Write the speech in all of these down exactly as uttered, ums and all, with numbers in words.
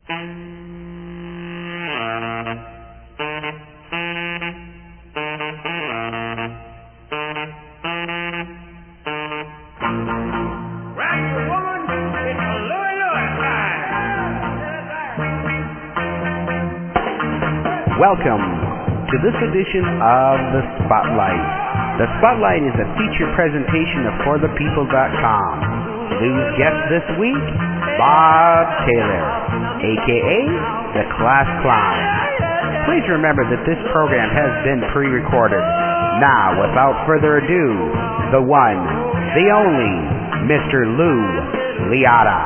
Welcome to this edition of The Spotlight. The Spotlight is a feature presentation of for the people dot com. Lou's guest this week, Bob Taylor, a k a. The Class Clown. Please remember that this program has been pre-recorded. Now, without further ado, the one, the only, Mister Lou Liotta.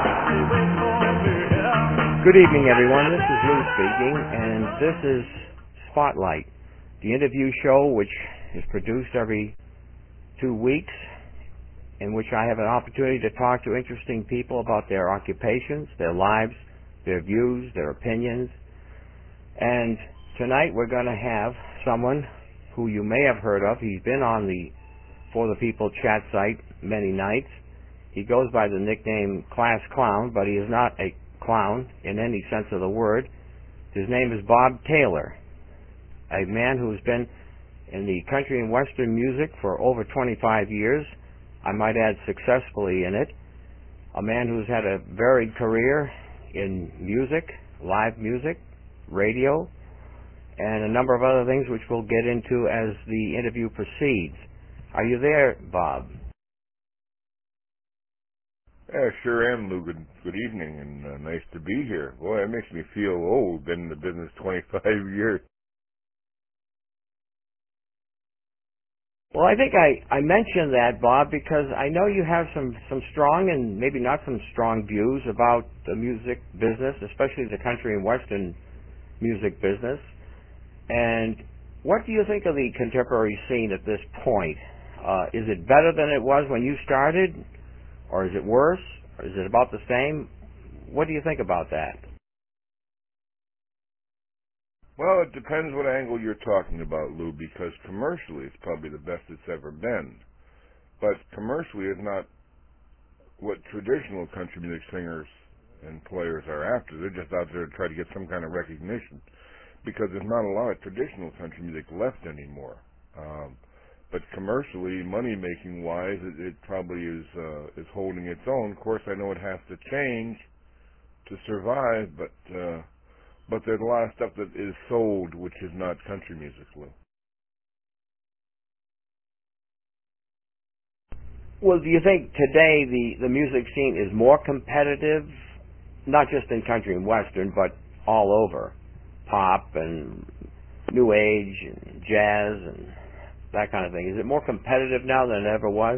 Good evening, everyone. This is Lou speaking, and this is Spotlight, the interview show which is produced every two weeks, in which I have an opportunity to talk to interesting people about their occupations, their lives, their views, their opinions. And tonight we're going to have someone who you may have heard of. He's been on the For the People chat site many nights. He goes by the nickname Class Clown, but he is not a clown in any sense of the word. His name is Bob Taylor, a man who's been in the country and western music for over twenty-five years, I might add successfully in it, a man who's had a varied career in music, live music, radio, and a number of other things which we'll get into as the interview proceeds. Are you there, Bob? Yeah, sure am, Lou. Good, good evening, and uh, nice to be here. Boy, it makes me feel old. Been in the business twenty-five years. Well, I think I, I mentioned that, Bob, because I know you have some, some strong and maybe not some strong views about the music business, especially the country and western music business. And what do you think of the contemporary scene at this point? Uh, is it better than it was when you started? Or is it worse? Or is it about the same? What do you think about that? Well, it depends what angle you're talking about, Lou, because commercially it's probably the best it's ever been. But commercially is not what traditional country music singers and players are after. They're just out there to try to get some kind of recognition, because there's not a lot of traditional country music left anymore. Um, but commercially, money-making wise, it, it probably is uh, is holding its own. Of course, I know it has to change to survive, but uh, but there's a lot of stuff that is sold which is not country music, Lou. Well, do you think today the, the music scene is more competitive, not just in country and western, but all over? Pop and new age and jazz and that kind of thing. Is it more competitive now than it ever was?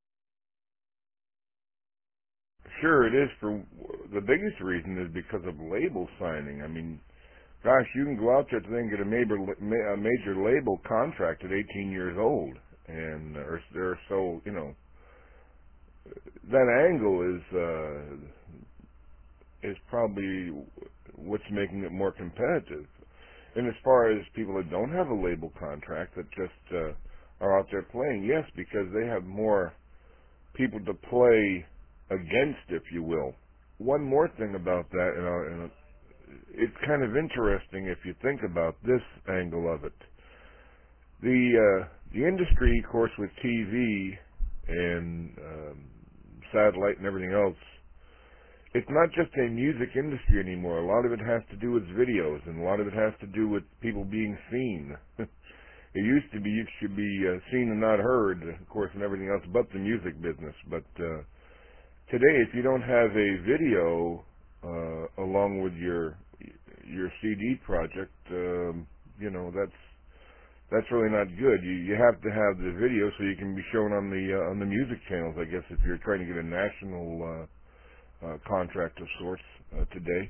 Sure, it is. For the biggest reason is because of label signing. I mean, gosh, you can go out there today and get a major a major label contract at eighteen years old, and or they're so you know that angle is uh, is probably what's making it more competitive. And as far as people that don't have a label contract that just uh, are out there playing, yes, because they have more people to play against, if you will. One more thing about that, and, uh, and it's kind of interesting if you think about this angle of it. The uh, the industry, of course, with T V and um, satellite and everything else, it's not just a music industry anymore. A lot of it has to do with videos, and a lot of it has to do with people being seen. It used to be you should be uh, seen and not heard, of course, and everything else but the music business. But uh, today, if you don't have a video uh, along with your your C D project, um, you know that's that's really not good. You you have to have the video so you can be shown on the uh, on the music channels. I guess if you're trying to get a national uh, uh, contract of sorts uh, today.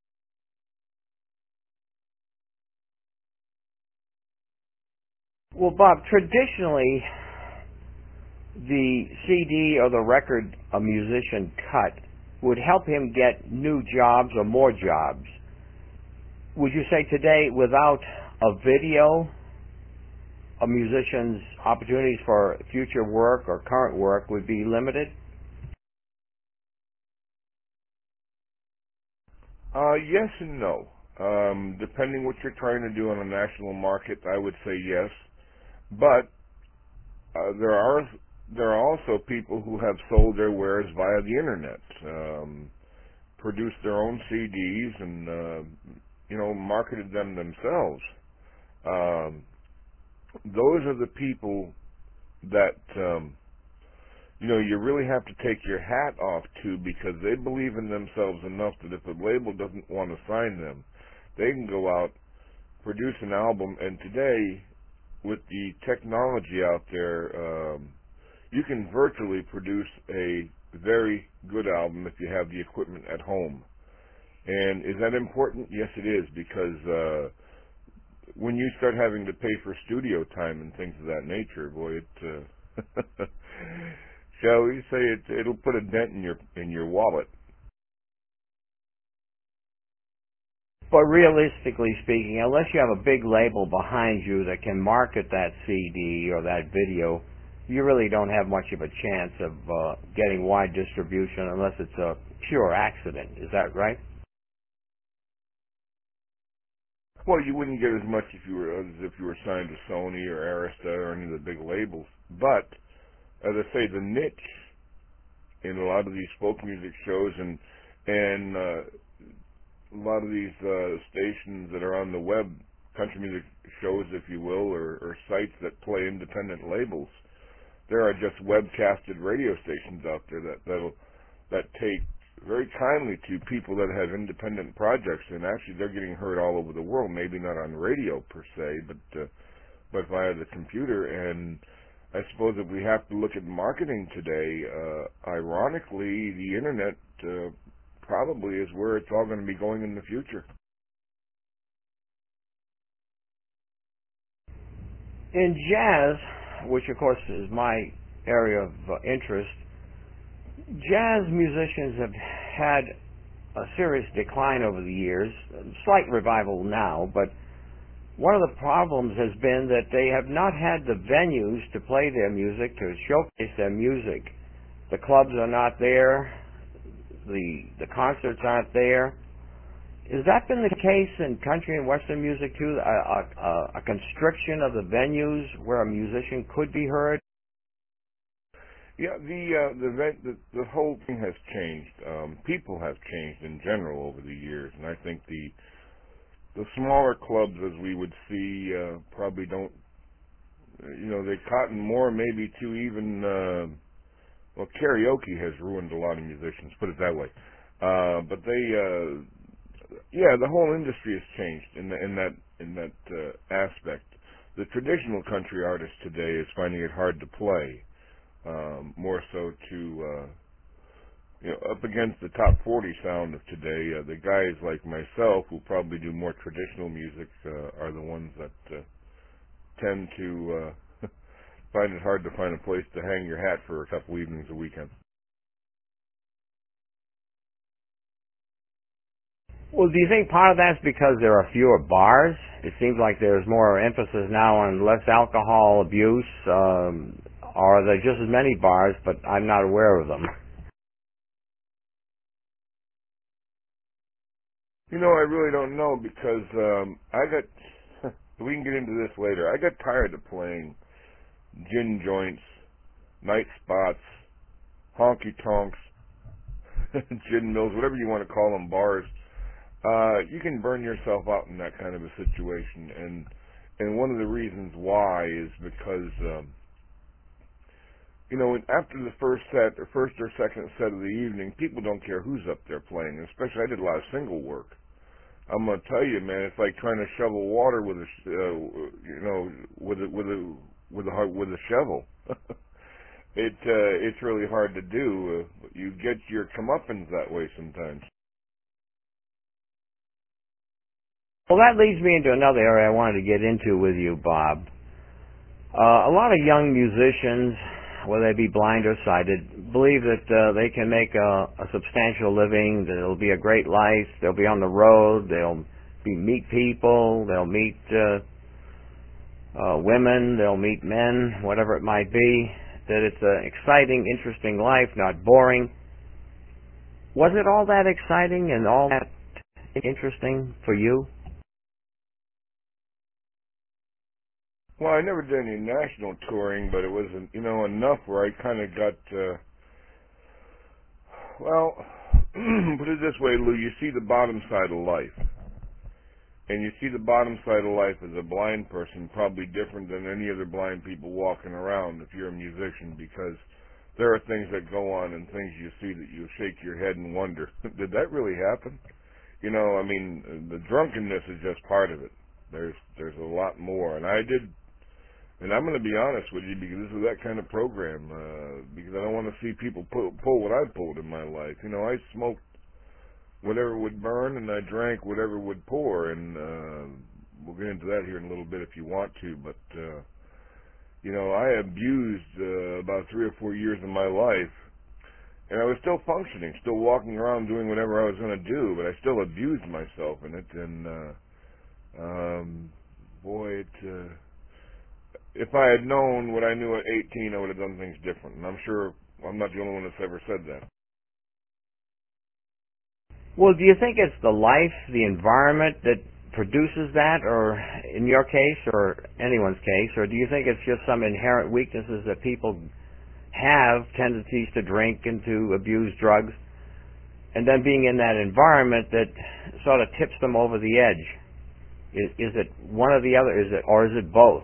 Well, Bob, traditionally, the C D or the record a musician cut would help him get new jobs or more jobs. Would you say today, without a video, a musician's opportunities for future work or current work would be limited? Uh, yes and no. Um, depending what you're trying to do on a national market, I would say yes. But uh, there are there are also people who have sold their wares via the internet, um, produced their own C Ds, and uh, you know marketed them themselves. Um, those are the people that um, you know you really have to take your hat off to, because they believe in themselves enough that if a label doesn't want to sign them, they can go out, produce an album, and today, with the technology out there, um, you can virtually produce a very good album if you have the equipment at home. And is that important? Yes, it is, because uh, when you start having to pay for studio time and things of that nature, boy, it uh, shall we say it, it'll put a dent in your in your wallet. But realistically speaking, unless you have a big label behind you that can market that C D or that video, you really don't have much of a chance of uh, getting wide distribution unless it's a pure accident. Is that right? Well, you wouldn't get as much if you were as if you were signed to Sony or Arista or any of the big labels. But as I say, the niche in a lot of these folk music shows and and uh, a lot of these uh, stations that are on the web, country music shows, if you will, or, or sites that play independent labels, there are just webcasted radio stations out there that that'll, that take very kindly to people that have independent projects, and actually they're getting heard all over the world. Maybe not on radio per se, but uh, but via the computer. And I suppose if we have to look at marketing today, uh, ironically, the internet uh, probably is where it's all going to be going in the future. In jazz, which of course is my area of uh, interest, jazz musicians have had a serious decline over the years, slight revival now, but one of the problems has been that they have not had the venues to play their music, to showcase their music. The clubs are not there, the the concerts aren't there. Has that been the case in country and western music too, a, a, a constriction of the venues where a musician could be heard? Yeah, the uh, the, the the whole thing has changed. Um, people have changed in general over the years, and I think the the smaller clubs, as we would see, uh, probably don't. You know, they cotton more maybe to even. Uh, well, karaoke has ruined a lot of musicians. Put it that way. Uh, but they, uh, yeah, the whole industry has changed in, the, in that in that uh, aspect. The traditional country artist today is finding it hard to play. Um, more so to, uh, you know, up against the top forty sound of today, uh, the guys like myself who probably do more traditional music uh, are the ones that uh, tend to uh, find it hard to find a place to hang your hat for a couple evenings a weekend. Well, do you think part of that's because there are fewer bars? It seems like there's more emphasis now on less alcohol abuse, um, or are there just as many bars, but I'm not aware of them? You know, I really don't know because um, I got. We can get into this later. I got tired of playing gin joints, night spots, honky tonks, gin mills, whatever you want to call them, bars. Uh, you can burn yourself out in that kind of a situation, and and one of the reasons why is because um, you know after the first set or first or second set of the evening, people don't care who's up there playing. Especially, I did a lot of single work. I'm gonna tell you, man, it's like trying to shovel water with a uh, you know with a with a with a with a shovel. it uh, it's really hard to do. Uh, you get your comeuppance that way sometimes. Well, that leads me into another area I wanted to get into with you, Bob. Uh, a lot of young musicians, whether they be blind or sighted, believe that uh, they can make a, a substantial living, that it'll be a great life, they'll be on the road, they'll be, meet people, they'll meet uh, uh, women, they'll meet men, whatever it might be, that it's an exciting, interesting life, not boring. Was it all that exciting and all that interesting for you? Well, I never did any national touring, but it wasn't, you know, enough where I kind of got, uh, well, put it this way, Lou, you see the bottom side of life. And you see the bottom side of life as a blind person probably different than any other blind people walking around if you're a musician, because there are things that go on and things you see that you shake your head and wonder, did that really happen? You know, I mean, the drunkenness is just part of it. There's there's a lot more. And I did, and I'm going to be honest with you, because this is that kind of program, uh, because I don't want to see people pull, pull what I pulled in my life. You know, I smoked whatever would burn, and I drank whatever would pour, and uh, we'll get into that here in a little bit if you want to, but, uh, you know, I abused uh, about three or four years of my life, and I was still functioning, still walking around doing whatever I was going to do, but I still abused myself in it, and, uh, um, boy, it, uh, if I had known what I knew at eighteen, I would have done things different, and I'm sure I'm not the only one that's ever said that. Well, do you think it's the life, the environment that produces that, or in your case, or anyone's case, or do you think it's just some inherent weaknesses that people have, tendencies to drink and to abuse drugs, and then being in that environment that sort of tips them over the edge? Is, is it one or the other, is it, or is it both?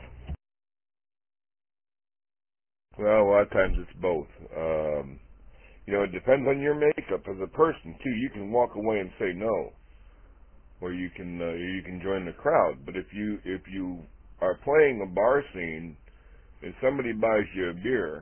Well, a lot of times it's both. Um, you know, it depends on your makeup as a person too. You can walk away and say no, or you can uh, you can join the crowd. But if you if you are playing a bar scene and somebody buys you a beer,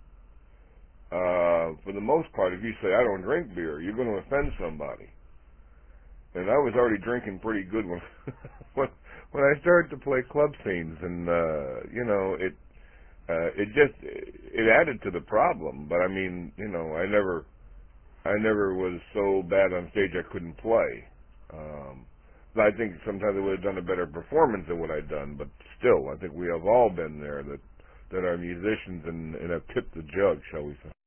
uh, for the most part, if you say I don't drink beer, you're going to offend somebody. And I was already drinking pretty good when when when I started to play club scenes, and uh, you know it. Uh, it just it added to the problem, but I mean, you know, I never I never was so bad on stage I couldn't play. Um, but I think sometimes I would have done a better performance than what I'd done, but still, I think we have all been there that that are musicians and, and have tipped the jug, shall we say?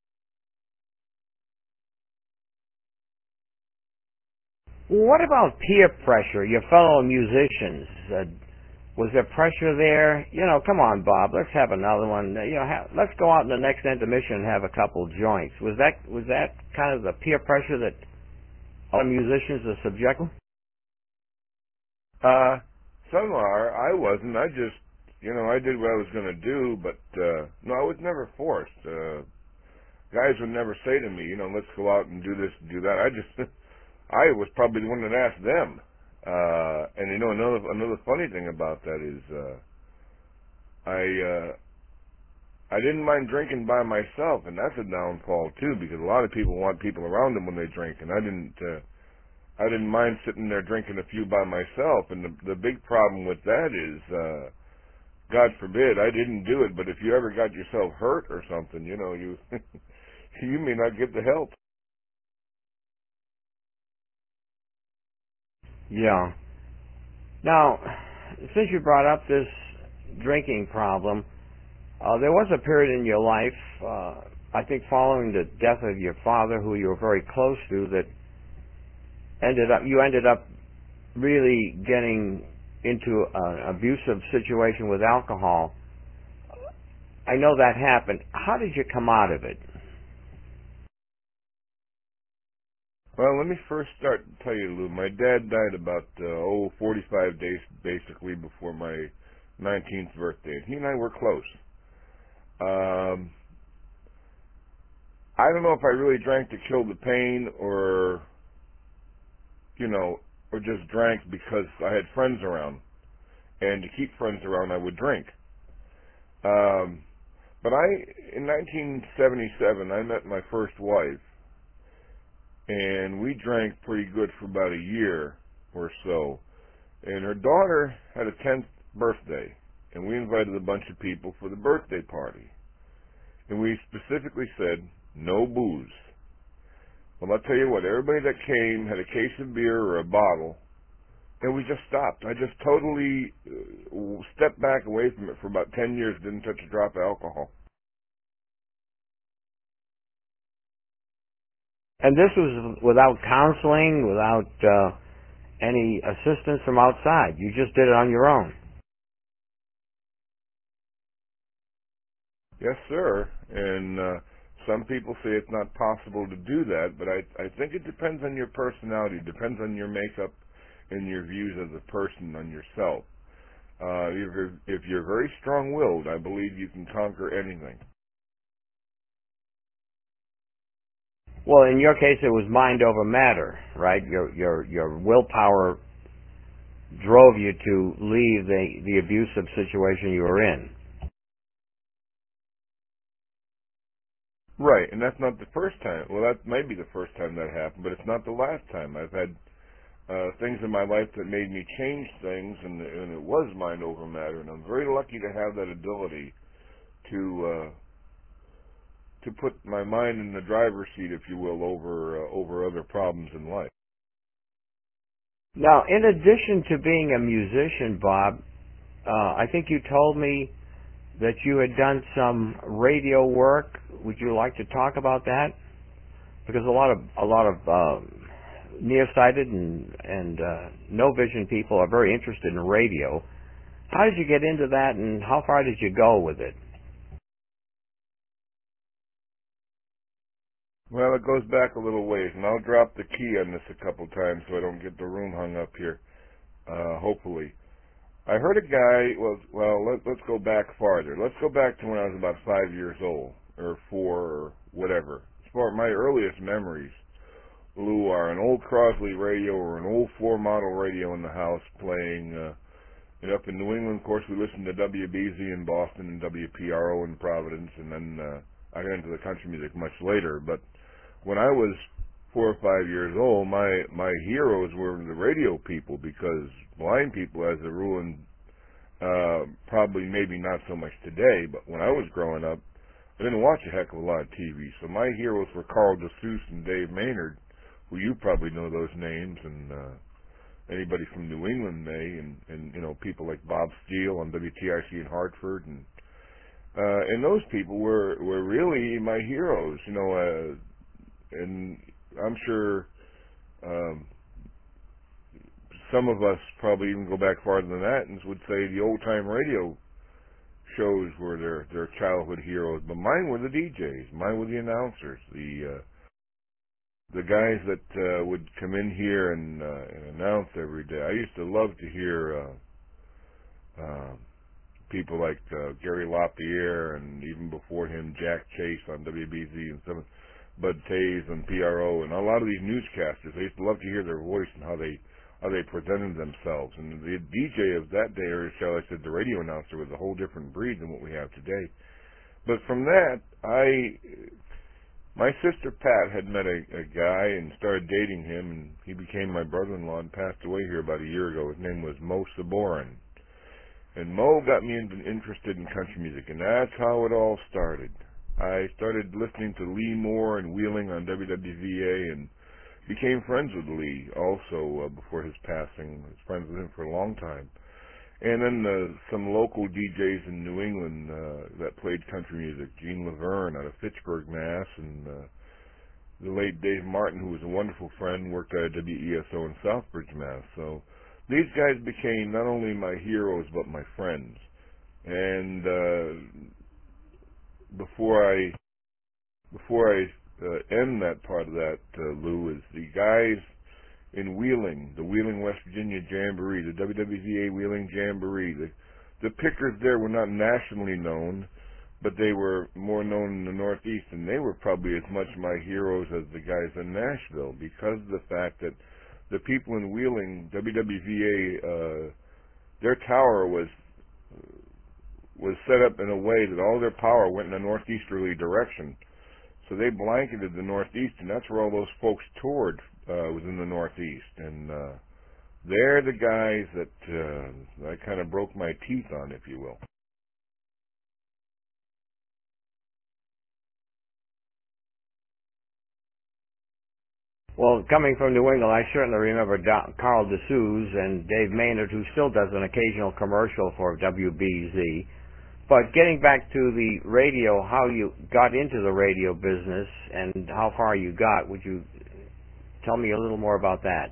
What about peer pressure, your fellow musicians? Uh, Was there pressure there? You know, come on, Bob, let's have another one. You know, ha- let's go out in the next intermission and have a couple joints. Was that was that kind of the peer pressure that other musicians are subject to? Uh, some are. I wasn't. I just, you know, I did what I was going to do, but uh, no, I was never forced. Uh, guys would never say to me, you know, let's go out and do this and do that. I just, I was probably the one that asked them. Uh, and you know, another another funny thing about that is, uh, I uh, I didn't mind drinking by myself, and that's a downfall too, because a lot of people want people around them when they drink, and I didn't. Uh, I didn't mind sitting there drinking a few by myself, and the the big problem with that is, uh, God forbid, I didn't do it, but if you ever got yourself hurt or something, you know, you you may not get the help. Yeah. Now, since you brought up this drinking problem, uh, there was a period in your life, uh, I think following the death of your father, who you were very close to, that ended up you ended up really getting into an abusive situation with alcohol. I know that happened. How did you come out of it? Well, let me first start to tell you, Lou. My dad died about uh, oh forty-five days basically before my nineteenth birthday, and he and I were close. Um, I don't know if I really drank to kill the pain, or you know, or just drank because I had friends around, and to keep friends around, I would drink. Um, but I, in nineteen seventy-seven, I met my first wife, and we drank pretty good for about a year or so. And her daughter had a tenth birthday, and we invited a bunch of people for the birthday party. And we specifically said, no booze. Well, I'll tell you what, everybody that came had a case of beer or a bottle, and we just stopped. I just totally uh, stepped back away from it for about ten years, didn't touch a drop of alcohol. And this was without counseling, without uh, any assistance from outside. You just did it on your own. Yes, sir. And uh, some people say it's not possible to do that, but I, I think it depends on your personality. It depends on your makeup and your views as a person, on yourself. Uh, if you're, if you're very strong-willed, I believe you can conquer anything. Well, in your case, it was mind over matter, right? Your your your willpower drove you to leave the the abusive situation you were in. Right, and that's not the first time. Well, that may be the first time that happened, but it's not the last time. I've had uh, things in my life that made me change things, and, and it was mind over matter, and I'm very lucky to have that ability to uh, to put my mind in the driver's seat, if you will, over uh, over other problems in life. Now, in addition to being a musician, Bob, uh, I think you told me that you had done some radio work. Would you like to talk about that? Because a lot of a lot of um, nearsighted and and uh, no vision people are very interested in radio. How did you get into that, and how far did you go with it? Well, it goes back a little ways, and I'll drop the key on this a couple times so I don't get the room hung up here, uh, hopefully. I heard a guy, well, well let, let's go back farther. Let's go back to when I was about five years old, or four, or whatever. As far as my earliest memories, Lou, are an old Crosley radio or an old four model radio in the house playing, uh, and up in New England, of course, we listened to W B Z in Boston and W P R O in Providence, and then uh, I got into the country music much later, but when I was four or five years old, my my heroes were the radio people, because blind people, as a rule, and uh, probably maybe not so much today, but when I was growing up, I didn't watch a heck of a lot of T V. So my heroes were Carl DeSuze and Dave Maynard, who you probably know those names, and uh, anybody from New England may, and, and you know, people like Bob Steele on W T I C in Hartford, and uh, and those people were were really my heroes, you know. Uh, And I'm sure um, some of us probably even go back farther than that and would say the old-time radio shows were their, their childhood heroes. But mine were the D Js. Mine were the announcers, the uh, the guys that uh, would come in here and, uh, and announce every day. I used to love to hear uh, uh, people like uh, Gary LaPierre, and even before him, Jack Chase on W B Z, and some Bud Tays on P R O, and a lot of these newscasters. I used to love to hear their voice and how they how they presented themselves. And the D J of that day, or shall I say, the radio announcer, was a whole different breed than what we have today. But from that, I my sister Pat had met a, a guy and started dating him, and he became my brother-in-law and passed away here about a year ago. His name was Mo Saborin. And Mo got me in, interested in country music, and that's how it all started. I started listening to Lee Moore and Wheeling on W W V A, and became friends with Lee also uh, before his passing. I was friends with him for a long time. And then uh, some local D Js in New England uh, that played country music. Gene Laverne out of Fitchburg, Mass., and uh, the late Dave Martin, who was a wonderful friend, worked at W E S O in Southbridge, Mass. So these guys became not only my heroes but my friends. And uh, before I before I uh, end that part of that, uh, Lou, is the guys in Wheeling, the Wheeling, West Virginia Jamboree, the W W V A Wheeling Jamboree. The, the pickers there were not nationally known, but they were more known in the Northeast, and they were probably as much my heroes as the guys in Nashville, because of the fact that the people in Wheeling, W W V A, uh, their tower was was set up in a way that all their power went in a northeasterly direction. So they blanketed the Northeast, and that's where all those folks toured, uh, was in the Northeast. And uh, they're the guys that uh, I kind of broke my teeth on, if you will. Well, coming from New England, I certainly remember Don, Carl DeSuze and Dave Maynard, who still does an occasional commercial for W B Z. But getting back to the radio, how you got into the radio business and how far you got, would you tell me a little more about that?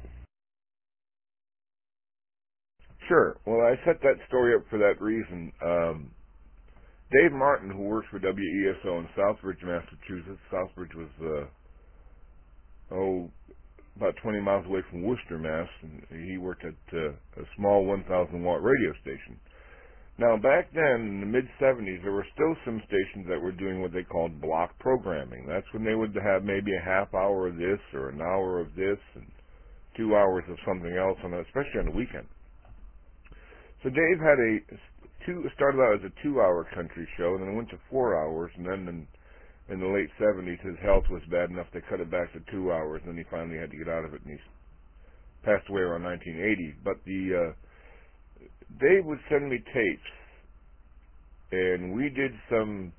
Sure. Well, I set that story up for that reason. Um, Dave Martin, who works for W E S O in Southbridge, Massachusetts. Southbridge was, uh, oh, about twenty miles away from Worcester, Mass. And he worked at uh, a small one thousand watt radio station. Now, back then, in the mid seventies, there were still some stations that were doing what they called block programming. That's when they would have maybe a half hour of this or an hour of this and two hours of something else, on a, especially on the weekend. So Dave had a two started out as a two-hour country show, and then it went to four hours, and then in, in the late seventies, his health was bad enough they cut it back to two hours, and then he finally had to get out of it, and he passed away around nineteen eighty. But the uh, Dave would send me tapes, and we did some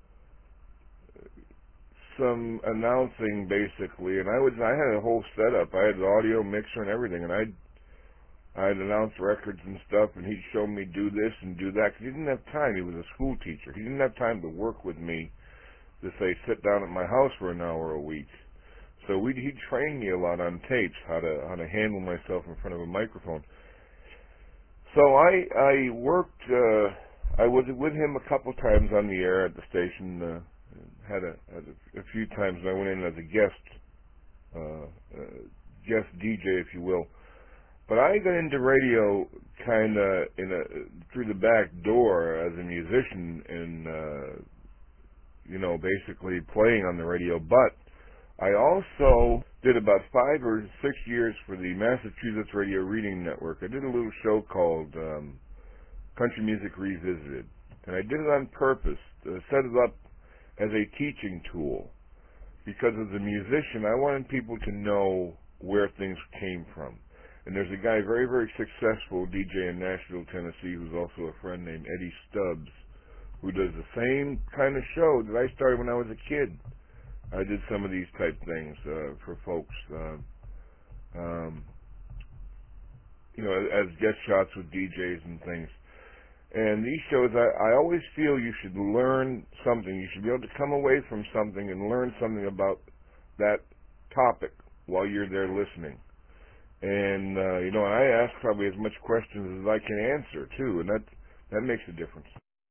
some announcing basically, and I would I had a whole setup. I had the audio mixer and everything, and I'd I'd announce records and stuff, and he'd show me do this and do that, because he didn't have time. He was a school teacher. He didn't have time to work with me to say sit down at my house for an hour a week. So we'd, he'd train me a lot on tapes how to how to handle myself in front of a microphone. So I I worked. Uh, I was with him a couple times on the air at the station. Uh, had a, had a, a few times I went in as a guest uh, uh, guest D J, if you will. But I got into radio kind of in a through the back door as a musician, and uh, you know, basically playing on the radio. But I also did about five or six years for the Massachusetts Radio Reading Network. I did a little show called um, Country Music Revisited, and I did it on purpose to set it up as a teaching tool, because as a musician, I wanted people to know where things came from. And there's a guy, very, very successful D J in Nashville, Tennessee, who's also a friend named Eddie Stubbs, who does the same kind of show that I started when I was a kid. I did some of these type things uh, for folks, uh, um, you know, as guest shots with D Js and things. And these shows, I, I always feel you should learn something. You should be able to come away from something and learn something about that topic while you're there listening. And, uh, you know, I ask probably as much questions as I can answer, too, and that that makes a difference.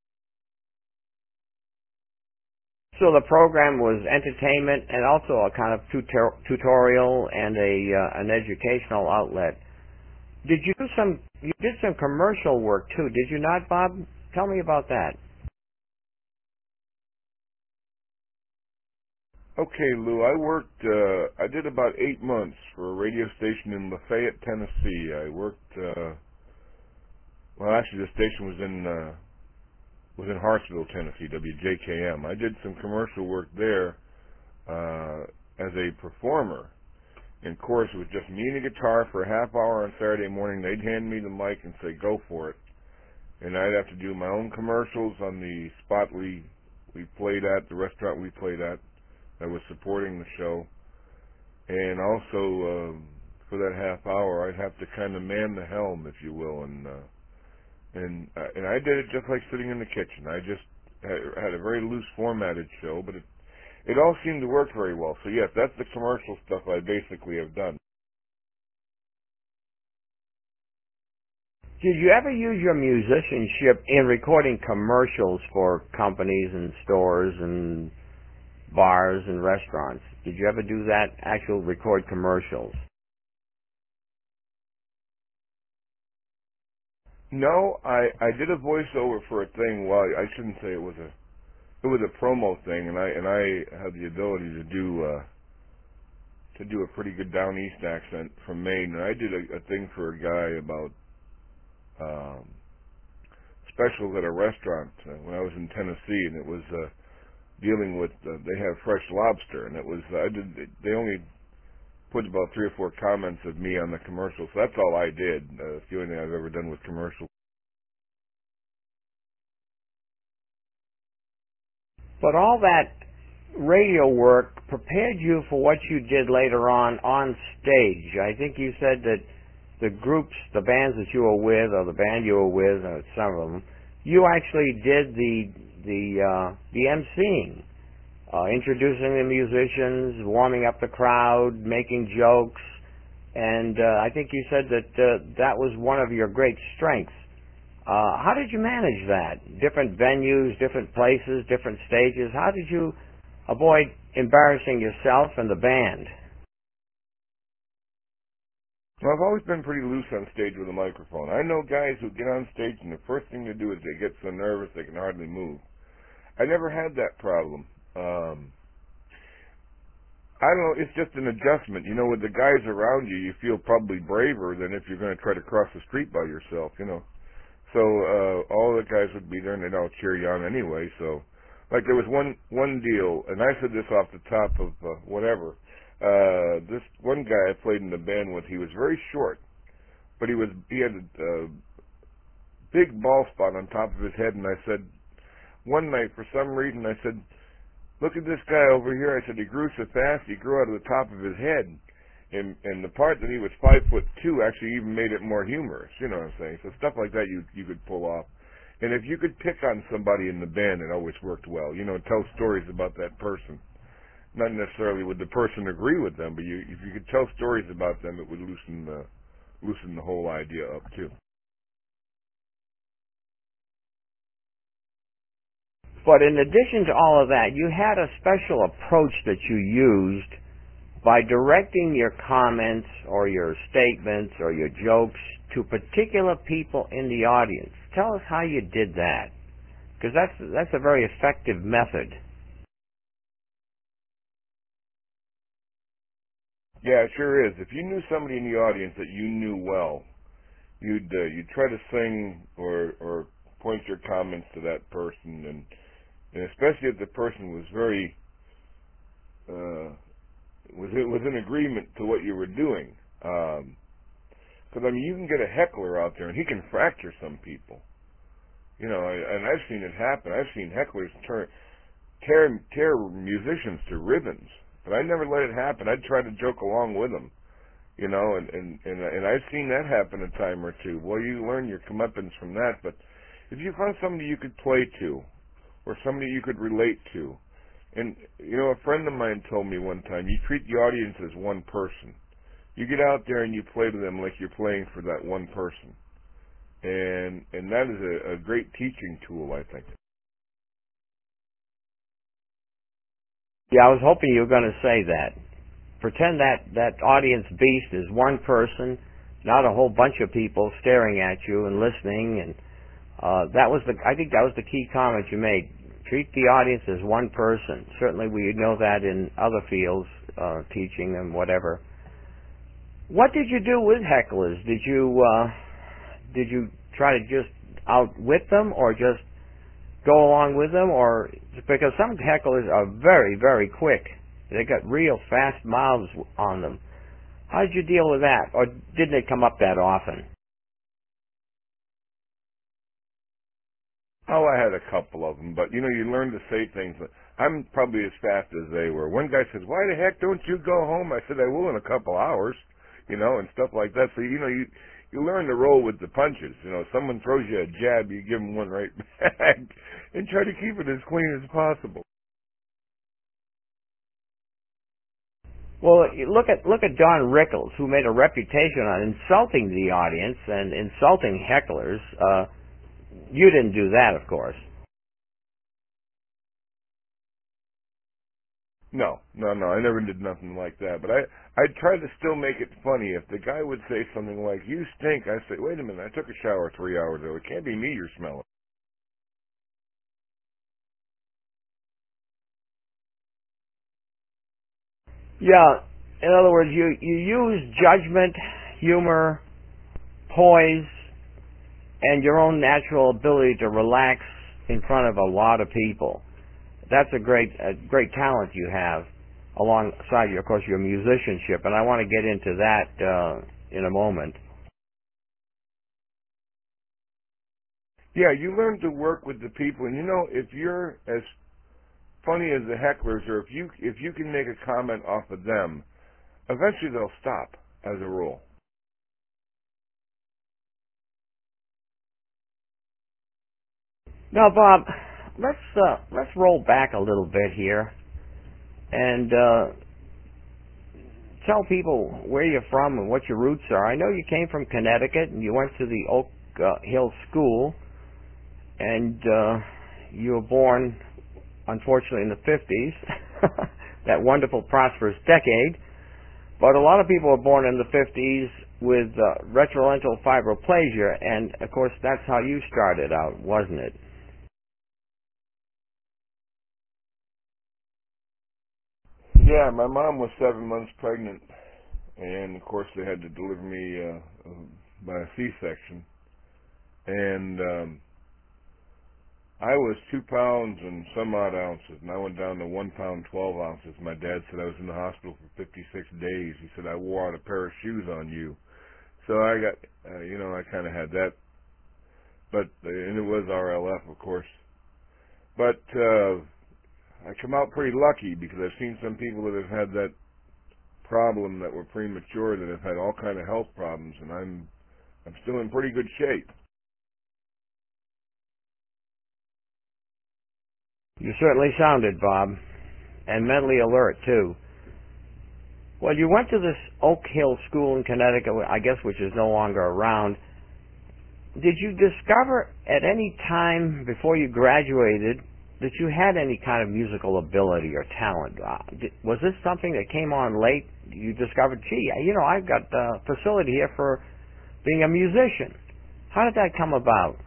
So the program was entertainment and also a kind of tutor- tutorial and a uh, an educational outlet. Did you do some, you did some commercial work, too, did you not, Bob? Tell me about that. Okay, Lou, I worked, uh, I did about eight months for a radio station in Lafayette, Tennessee. I worked, uh, well, actually the station was in, uh, was in Hartsville, Tennessee, W J K M. I did some commercial work there, uh, as a performer. And of course, it was just me and a guitar for a half hour on Saturday morning. They'd hand me the mic and say, go for it. And I'd have to do my own commercials on the spot we, we played at, the restaurant we played at. I was supporting the show, and also um, for that half hour, I'd have to kind of man the helm, if you will, and uh, and uh, and I did it just like sitting in the kitchen. I just had, had a very loose formatted show, but it it all seemed to work very well. So yes, that's the commercial stuff I basically have done. Did you ever use your musicianship in recording commercials for companies and stores and bars and restaurants? Did you ever do that, actual record commercials? No, I I did a voiceover for a thing. Well, I shouldn't say it was a it was a promo thing, and I and I had the ability to do uh, to do a pretty good down east accent from Maine. And I did a, a thing for a guy about um, specials at a restaurant uh, when I was in Tennessee, and it was uh, dealing with uh, they have fresh lobster, and it was uh, I did they only put about three or four comments of me on the commercial, so that's all I did. Uh, it's the only thing I've ever done with commercials. But all that radio work prepared you for what you did later on on stage. I think you said that the groups, the bands that you were with, or the band you were with, or some of them, you actually did the the uh, the emceeing, uh, introducing the musicians, warming up the crowd, making jokes, and uh, I think you said that uh, that was one of your great strengths. Uh, how did you manage that? Different venues, different places, different stages. How did you avoid embarrassing yourself and the band? Well, I've always been pretty loose on stage with a microphone. I know guys who get on stage and the first thing they do is they get so nervous they can hardly move. I never had that problem. Um, I don't know, it's just an adjustment. You know, with the guys around you, you feel probably braver than if you're going to try to cross the street by yourself, you know. So uh, all the guys would be there and they'd all cheer you on anyway. So, like there was one one deal, and I said this off the top of uh, whatever. Uh, this one guy I played in the band with, he was very short, but he was he had a uh, big bald spot on top of his head. And I said one night, for some reason, I said, "Look at this guy over here." I said he grew so fast, he grew out of the top of his head. And and the part that he was five foot two actually even made it more humorous. You know what I'm saying? So stuff like that you you could pull off. And if you could pick on somebody in the band, it always worked well. You know, tell stories about that person. Not necessarily would the person agree with them, but you, if you could tell stories about them, it would loosen the loosen the whole idea up too. But in addition to all of that, you had a special approach that you used by directing your comments or your statements or your jokes to particular people in the audience. Tell us how you did that, because that's that's a very effective method. Yeah, it sure is. If you knew somebody in the audience that you knew well, you'd uh, you'd try to sing or or point your comments to that person, and and especially if the person was very uh, was was in agreement to what you were doing. Because I mean, you can get a heckler out there, and he can fracture some people. You know, and I've seen it happen. I've seen hecklers turn tear tear musicians to ribbons, but I never let it happen. I'd try to joke along with them. You know, and, and, and, and I've seen that happen a time or two. Well, you learn your comeuppance from that, but if you found somebody you could play to, or somebody you could relate to, and, you know, a friend of mine told me one time, you treat the audience as one person. You get out there and you play to them like you're playing for that one person. And, and that is a, a great teaching tool, I think. Yeah, I was hoping you were going to say that. Pretend that that audience beast is one person, not a whole bunch of people staring at you and listening. And uh, that was the I think that was the key comment you made. Treat the audience as one person. Certainly, we know that in other fields, uh, teaching and whatever. What did you do with hecklers? Did you uh, did you try to just outwit them, or just go along with them, or because some hecklers are very very quick. They got real fast mouths on them. How did you deal with that? Or didn't it come up that often? Oh, I had a couple of them, but, you know, you learn to say things. I'm probably as fast as they were. One guy says, "Why the heck don't you go home?" I said, "I will in a couple hours," you know, and stuff like that. So, you know, you you learn to roll with the punches. You know, someone throws you a jab, you give them one right back, and try to keep it as clean as possible. Well, you look at look at Don Rickles, who made a reputation on insulting the audience and insulting hecklers. Uh, you didn't do that, of course. No, no, no, I never did nothing like that. But I, I tried to still make it funny. If the guy would say something like, "You stink," I say, "Wait a minute, I took a shower three hours ago. It can't be me you're smelling." Yeah, in other words, you, you use judgment, humor, poise, and your own natural ability to relax in front of a lot of people. That's a great a great talent you have alongside, of course, your musicianship, and I want to get into that uh, in a moment. Yeah, you learn to work with the people, and you know, if you're as funny as the hecklers, or if you if you can make a comment off of them, eventually they'll stop, as a rule. Now, Bob, let's uh, let's roll back a little bit here and uh, tell people where you're from and what your roots are. I know you came from Connecticut and you went to the Oak uh, Hill School, and uh, you were born, unfortunately, in the fifties, that wonderful, prosperous decade. But a lot of people are born in the fifties with uh, retrolental fibroplasia, and, of course, that's how you started out, wasn't it? Yeah, my mom was seven months pregnant, and, of course, they had to deliver me uh, by a C-section. And um, I was two pounds and some odd ounces, and I went down to one pound, twelve ounces. My dad said I was in the hospital for fifty-six days. He said, I wore out a pair of shoes on you. So I got, uh, you know, I kind of had that. But, uh, and it was R L F, of course. But uh, I come out pretty lucky because I've seen some people that have had that problem that were premature, that have had all kind of health problems, and I'm, I'm still in pretty good shape. You certainly sounded, Bob, and mentally alert, too. Well, you went to this Oak Hill School in Connecticut, I guess, which is no longer around. Did you discover at any time before you graduated that you had any kind of musical ability or talent? Uh, did, was this something that came on late? You discovered, gee, you know, I've got a facility here for being a musician. How did that come about?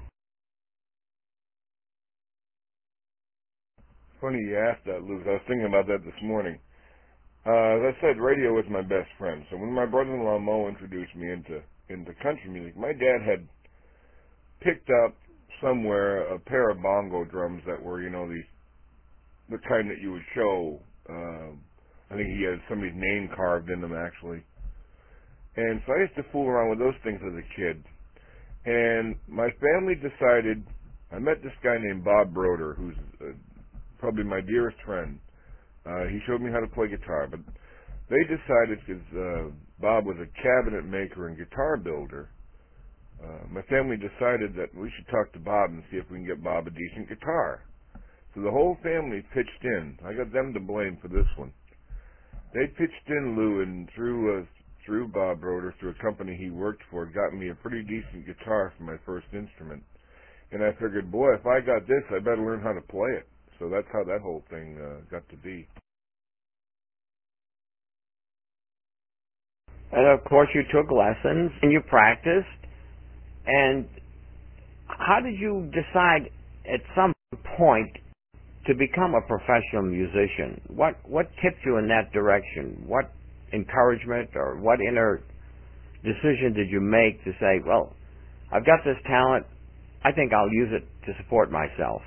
Funny you asked that, Luz. I was thinking about that this morning. Uh, as I said, radio was my best friend. So when my brother-in-law Mo introduced me into into country music, my dad had picked up somewhere a pair of bongo drums that were, you know, these the kind that you would show. Uh, I think he had somebody's name carved in them, actually. And so I used to fool around with those things as a kid. And my family decided, I met this guy named Bob Broder, who's uh, probably my dearest friend. Uh, he showed me how to play guitar, but they decided, because uh, Bob was a cabinet maker and guitar builder, uh, my family decided that we should talk to Bob and see if we can get Bob a decent guitar. So the whole family pitched in. I got them to blame for this one. They pitched in, Lou, and through uh, through Bob Broder, through a company he worked for, got me a pretty decent guitar for my first instrument. And I figured, boy, if I got this, I better learn how to play it. So that's how that whole thing uh, got to be. And of course you took lessons and you practiced. And how did you decide at some point to become a professional musician? What what tipped you in that direction? What encouragement or what inner decision did you make to say, well, I've got this talent, I think I'll use it to support myself?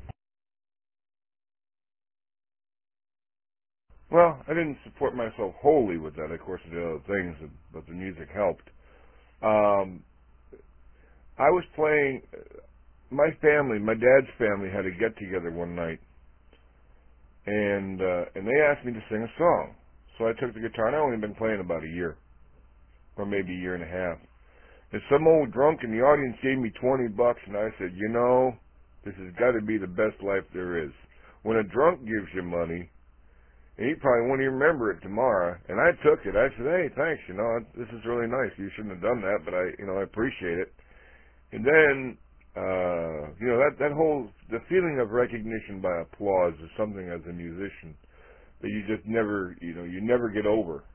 Well, I didn't support myself wholly with that. Of course, I did other things, but the music helped. Um, I was playing, my family, my dad's family had a get-together one night, and uh, and they asked me to sing a song. So I took the guitar, and I only been playing about a year, or maybe a year and a half. And some old drunk in the audience gave me twenty bucks, and I said, you know, this has got to be the best life there is. When a drunk gives you money, and he probably won't even remember it tomorrow. And I took it. I said, hey, thanks, you know, this is really nice. You shouldn't have done that, but I, you know, I appreciate it. And then, uh, you know, that, that whole, the feeling of recognition by applause is something as a musician that you just never, you know, you never get over.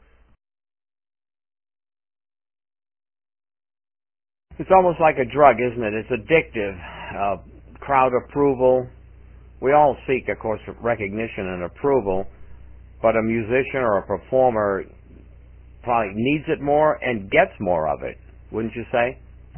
It's almost like a drug, isn't it? It's addictive. Uh, crowd approval. We all seek, of course, recognition and approval, but a musician or a performer probably needs it more and gets more of it, wouldn't you say?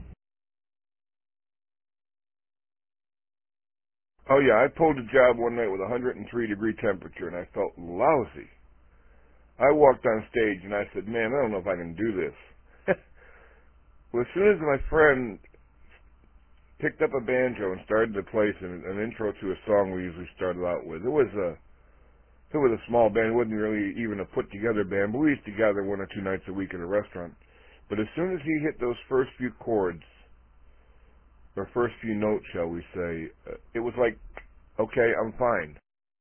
Oh yeah, I pulled a job one night with a one hundred three degree temperature, and I felt lousy. I walked on stage and I said, man, I don't know if I can do this. Well, as soon as my friend picked up a banjo and started to play an, an intro to a song we usually started out with, it was a it was a small band. It wasn't really even a put together band, but we used to gather one or two nights a week at a restaurant. But as soon as he hit those first few chords, or first few notes, shall we say, uh, it was like, okay, I'm fine.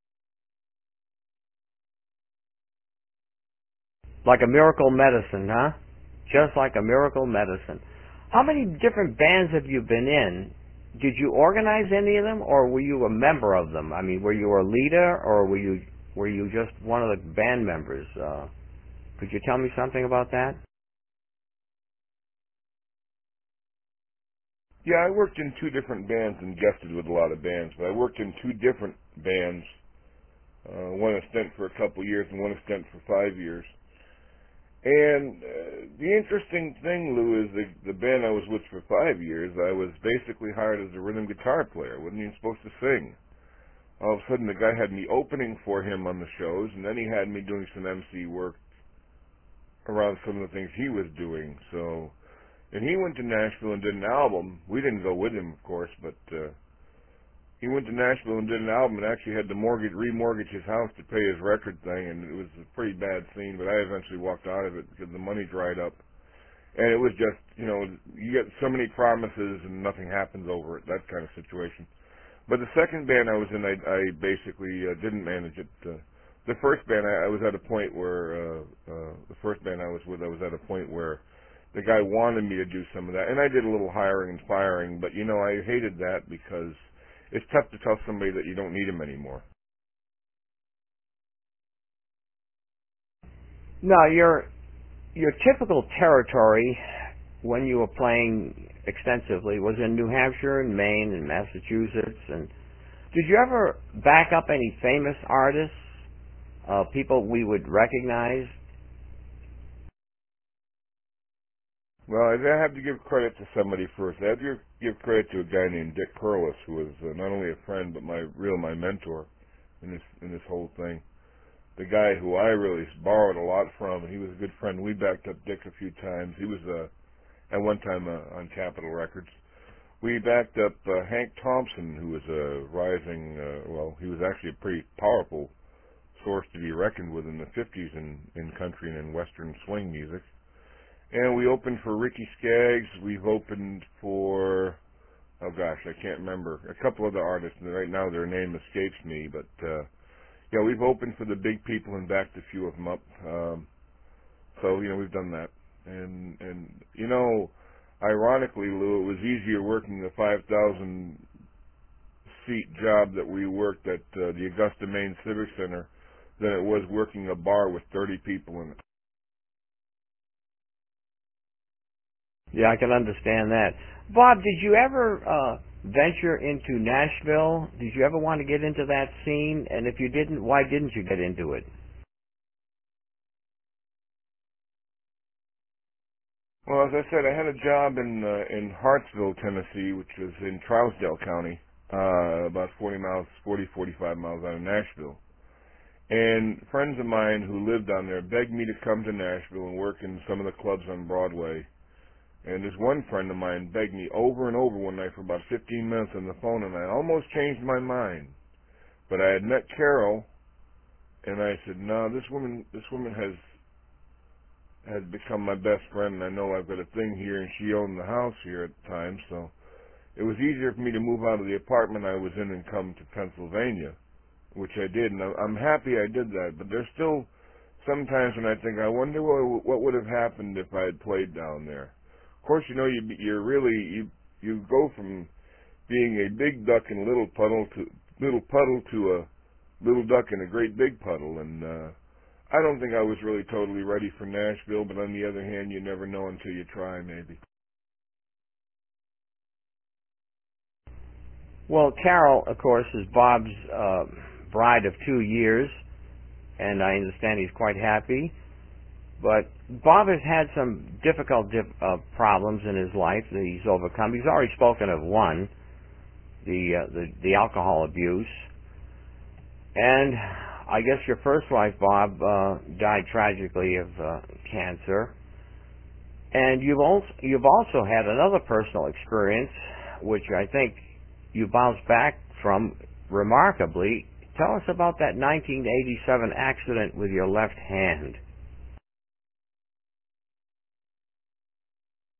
Like a miracle medicine, huh? Just like a miracle medicine. How many different bands have you been in? Did you organize any of them, or were you a member of them? I mean, were you a leader, or were you were you just one of the band members? Uh, could you tell me something about that? Yeah, I worked in two different bands and guested with a lot of bands, but I worked in two different bands, uh, one a stint for a couple years and one a stint for five years. And uh, the interesting thing, Lou, is the, the band I was with for five years, I was basically hired as a rhythm guitar player. I wasn't even supposed to sing. All of a sudden, the guy had me opening for him on the shows, and then he had me doing some M C work around some of the things he was doing. So, and he went to Nashville and did an album. We didn't go with him, of course, but uh, he went to Nashville and did an album and actually had to mortgage, remortgage his house to pay his record thing, and it was a pretty bad scene, but I eventually walked out of it because the money dried up. And it was just, you know, you get so many promises and nothing happens over it, that kind of situation. But the second band I was in, I, I basically uh, didn't manage it. Uh, the first band, I, I was at a point where, uh, uh, the first band I was with, I was at a point where the guy wanted me to do some of that. And I did a little hiring and firing, but, you know, I hated that because it's tough to tell somebody that you don't need them anymore. No, your your typical territory when you were playing extensively was in New Hampshire and Maine and Massachusetts. And did you ever back up any famous artists, uh, people we would recognize? Well, I have to give credit to somebody first. I have to give credit to a guy named Dick Perlis, who was uh, not only a friend but my real my mentor in this in this whole thing. The guy who I really borrowed a lot from. He was a good friend. We backed up Dick a few times. He was uh, at one time uh, on Capitol Records. We backed up uh, Hank Thompson, who was a rising. Uh, well, he was actually a pretty powerful source to be reckoned with in the fifties in in country and in western swing music. And we opened for Ricky Skaggs. We've opened for, oh gosh, I can't remember, a couple other artists. And right now their name escapes me. But, uh, yeah, we've opened for the big people and backed a few of them up. Um, so, you know, we've done that. And, and you know, ironically, Lou, it was easier working the five thousand seat job that we worked at uh, the Augusta, Maine Civic Center than it was working a bar with thirty people in it. Yeah, I can understand that. Bob, did you ever uh, venture into Nashville? Did you ever want to get into that scene? And if you didn't, why didn't you get into it? Well, as I said, I had a job in uh, in Hartsville, Tennessee, which was in Trousdale County, uh, about forty miles, forty, forty-five miles out of Nashville. And friends of mine who lived down there begged me to come to Nashville and work in some of the clubs on Broadway. And this one friend of mine begged me over and over one night for about fifteen minutes on the phone, and I almost changed my mind. But I had met Carol, and I said, "No, this woman, this woman has has become my best friend, and I know I've got a thing here, and she owned the house here at the time, so it was easier for me to move out of the apartment I was in and come to Pennsylvania, which I did, and I'm happy I did that. But there's still sometimes when I think, I wonder what what would have happened if I had played down there. Of course, you know, you you're really you you go from being a big duck in a little puddle to little puddle to a little duck in a great big puddle, and uh, I don't think I was really totally ready for Nashville. But on the other hand, you never know until you try, maybe. Well, Carol, of course, is Bob's uh, bride of two years, and I understand he's quite happy. But Bob has had some difficult dif- uh, problems in his life that he's overcome. He's already spoken of one, the uh, the, the alcohol abuse. And I guess your first wife, Bob, uh, died tragically of uh, cancer. And you've also, you've also had another personal experience, which I think you bounced back from remarkably. Tell us about that nineteen eighty-seven accident with your left hand.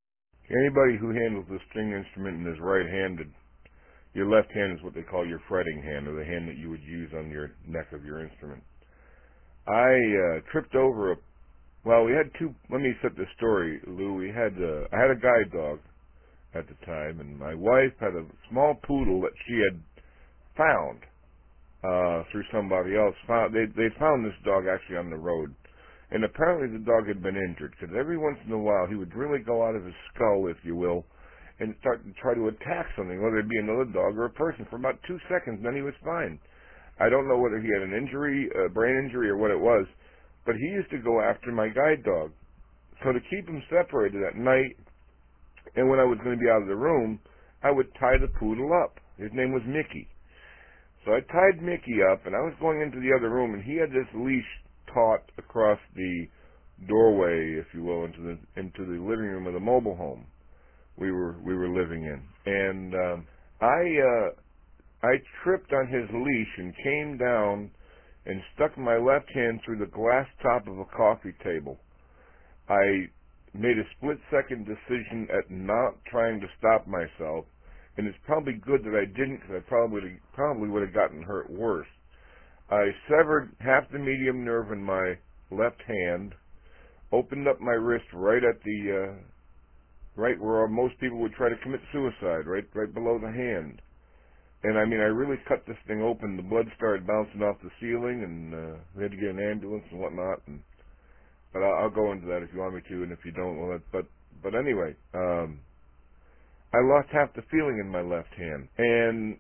Anybody who handles a string instrument and is right-handed, your left hand is what they call your fretting hand, or the hand that you would use on your neck of your instrument. I uh, tripped over a, well, we had two, let me set the story, Lou. We had, uh, I had a guide dog at the time, and my wife had a small poodle that she had found uh, through somebody else. Found, they, they found this dog actually on the road. And apparently the dog had been injured, because every once in a while he would really go out of his skull, if you will, and start to try to attack something, whether it be another dog or a person, for about two seconds, and then he was fine. I don't know whether he had an injury, a brain injury, or what it was, but he used to go after my guide dog. So to keep him separated at night, and when I was going to be out of the room, I would tie the poodle up. His name was Mickey. So I tied Mickey up, and I was going into the other room, and he had this leash taut across the doorway, if you will, into the into the living room of the mobile home we were we were living in. And um, I uh, I tripped on his leash and came down and stuck my left hand through the glass top of a coffee table. I made a split-second decision at not trying to stop myself, and it's probably good that I didn't, because I probably probably would have gotten hurt worse. I severed half the medium nerve in my left hand, opened up my wrist right at the, uh, right where most people would try to commit suicide, right, right below the hand. And I mean, I really cut this thing open. The blood started bouncing off the ceiling, and uh, we had to get an ambulance and whatnot. And but I'll, I'll go into that if you want me to, and if you don't, well, that, but but anyway, um, I lost half the feeling in my left hand, and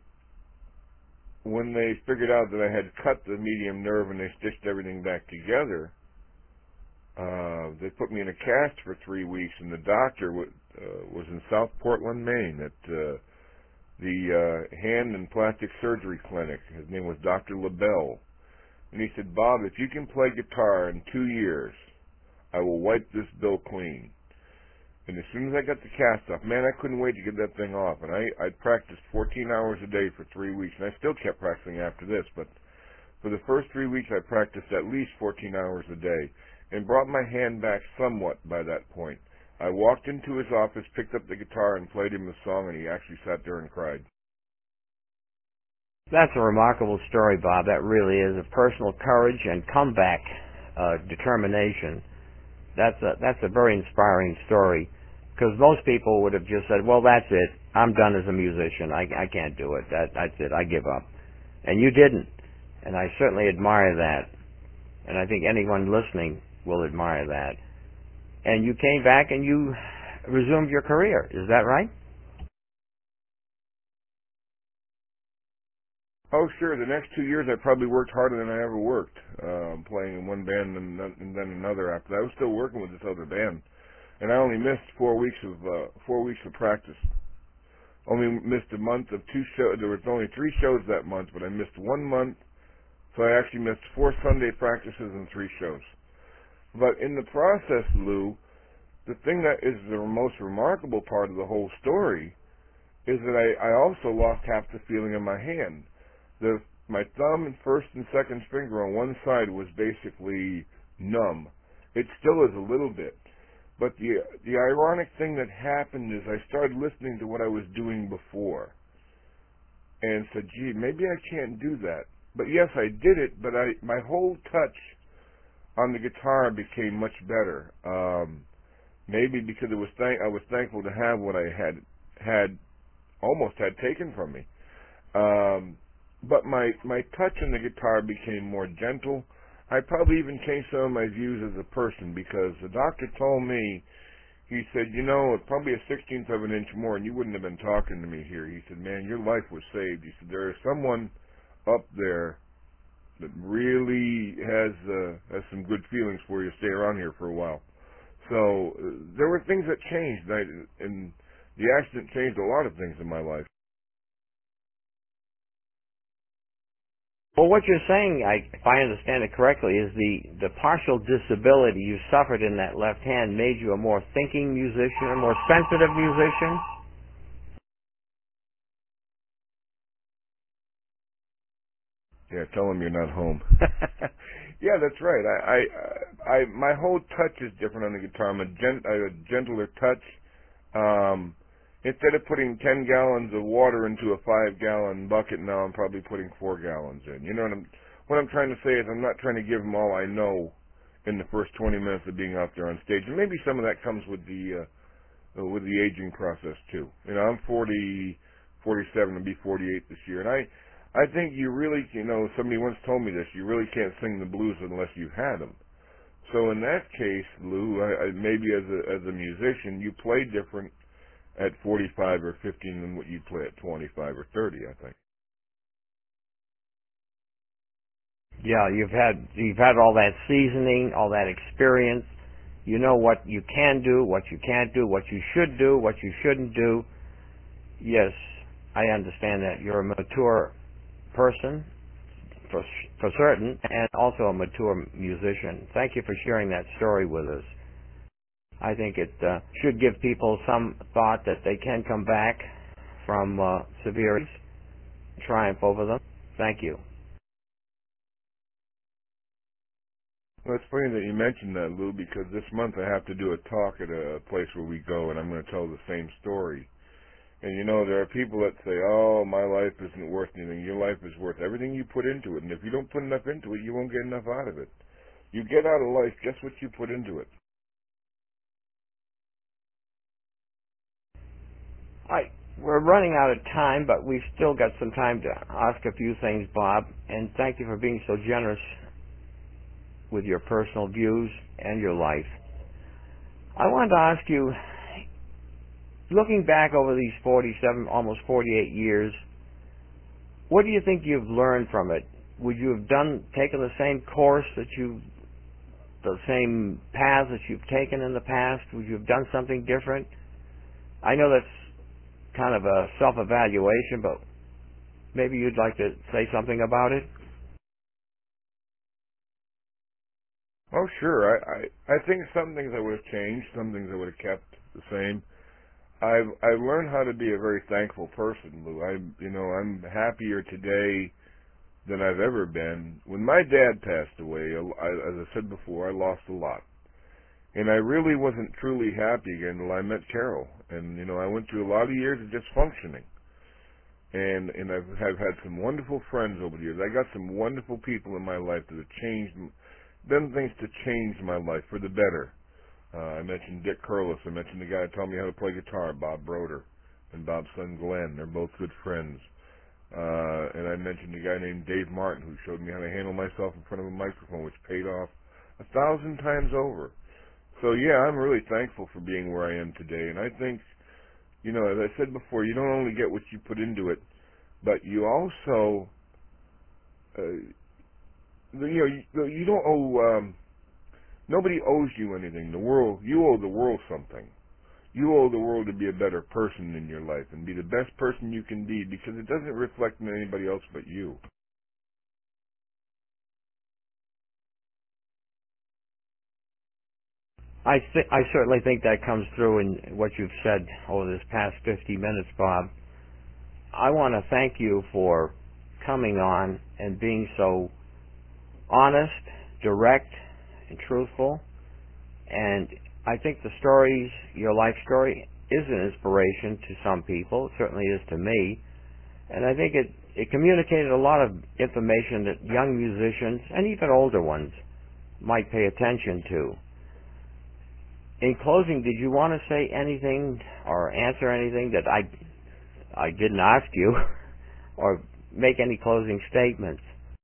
when they figured out that I had cut the medium nerve and they stitched everything back together, uh, they put me in a cast for three weeks, and the doctor w- uh, was in South Portland, Maine, at uh, the uh, Hand and Plastic Surgery Clinic. His name was Doctor LaBelle. And he said, Bob, if you can play guitar in two years, I will wipe this bill clean. And as soon as I got the cast off, man, I couldn't wait to get that thing off. And I, I practiced fourteen hours a day for three weeks. And I still kept practicing after this. But for the first three weeks, I practiced at least fourteen hours a day and brought my hand back somewhat by that point. I walked into his office, picked up the guitar, and played him the song, and he actually sat there and cried. That's a remarkable story, Bob. That really is. Of personal courage and comeback uh, determination. That's a, that's a very inspiring story, because most people would have just said, well, that's it. I'm done as a musician. I, I can't do it. That, that's it. I give up. And you didn't. And I certainly admire that. And I think anyone listening will admire that. And you came back and you resumed your career. Is that right? Oh, sure. The next two years, I probably worked harder than I ever worked, um, playing in one band and then, and then another after that. I was still working with this other band, and I only missed four weeks of uh, four weeks of practice. Only missed a month of two shows. There was only three shows that month, but I missed one month, so I actually missed four Sunday practices and three shows. But in the process, Lou, the thing that is the most remarkable part of the whole story is that I, I also lost half the feeling in my hand. The, my thumb and first and second finger on one side was basically numb. It still is a little bit. But the the ironic thing that happened is I started listening to what I was doing before and said, gee, maybe I can't do that. But yes, I did it, but I my whole touch on the guitar became much better. Um, maybe because it was thank I was thankful to have what I had had almost had taken from me. Um, but my, my touch on the guitar became more gentle. I probably even changed some of my views as a person, because the doctor told me, he said, you know, it's probably a sixteenth of an inch more and you wouldn't have been talking to me here. He said, man, your life was saved. He said, there is someone up there that really has, uh, has some good feelings for you to stay around here for a while. So uh, there were things that changed, and, I, and the accident changed a lot of things in my life. Well, what you're saying, I, if I understand it correctly, is the, the partial disability you suffered in that left hand made you a more thinking musician, a more sensitive musician? Yeah, tell them you're not home. Yeah, that's right. I, I, I, my whole touch is different on the guitar. I'm a, gent, I have a gentler touch. Um, instead of putting ten gallons of water into a five-gallon bucket, now I'm probably putting four gallons in. You know what I'm what I'm trying to say is I'm not trying to give them all I know in the first twenty minutes of being out there on stage, and maybe some of that comes with the uh, with the aging process too. You know, I'm forty, forty-seven, and be forty-eight this year, and I I think you really, you know, somebody once told me this. You really can't sing the blues unless you've had them. So in that case, Lou, I, I, maybe as a as a musician, you play different at forty-five or fifty than what you play at twenty-five or thirty. I think. Yeah, you've had you've had all that seasoning, all that experience. You know what you can do, what you can't do, what you should do, what you shouldn't do. Yes, I understand that you're a mature person, for for certain, and also a mature musician. Thank you for sharing that story with us. I think it uh, should give people some thought that they can come back from uh, severe triumph over them. Thank you. Well, it's funny that you mentioned that, Lou, because this month I have to do a talk at a place where we go, and I'm going to tell the same story. And you know, there are people that say, oh, my life isn't worth anything. Your life is worth everything you put into it. And if you don't put enough into it, you won't get enough out of it. You get out of life just what you put into it. I, we're running out of time, but we've still got some time to ask a few things, Bob. And thank you for being so generous with your personal views and your life. I wanted to ask you, looking back over these forty-seven, almost forty-eight years, what do you think you've learned from it? Would you have done taken the same course that you, the same paths that you've taken in the past? Would you have done something different? I know that's kind of a self-evaluation, but maybe you'd like to say something about it? Oh, sure. I, I, I think some things I would have changed, some things I would have kept the same. I've I've learned how to be a very thankful person, Lou. I you know I'm happier today than I've ever been. When my dad passed away, I, as I said before, I lost a lot, and I really wasn't truly happy again until I met Carol. And you know I went through a lot of years of just functioning, and and I've have had some wonderful friends over the years. I got some wonderful people in my life that have changed, done things to change my life for the better. Uh, I mentioned Dick Curlis. I mentioned the guy who taught me how to play guitar, Bob Broder, and Bob's son Glenn. They're both good friends. Uh, and I mentioned a guy named Dave Martin who showed me how to handle myself in front of a microphone, which paid off a thousand times over. So yeah, I'm really thankful for being where I am today. And I think, you know, as I said before, you don't only get what you put into it, but you also, uh, you know, you, you don't owe. Um, Nobody owes you anything. The world, you owe the world something. You owe the world to be a better person in your life and be the best person you can be, because it doesn't reflect on anybody else but you. I th- I certainly think that comes through in what you've said over this past fifty minutes, Bob. I want to thank you for coming on and being so honest, direct, and truthful. And I think the stories, your life story, is an inspiration to some people. It certainly is to me. And I think it, it communicated a lot of information that young musicians, and even older ones, might pay attention to. In closing, did you want to say anything or answer anything that I I didn't ask you, or make any closing statements?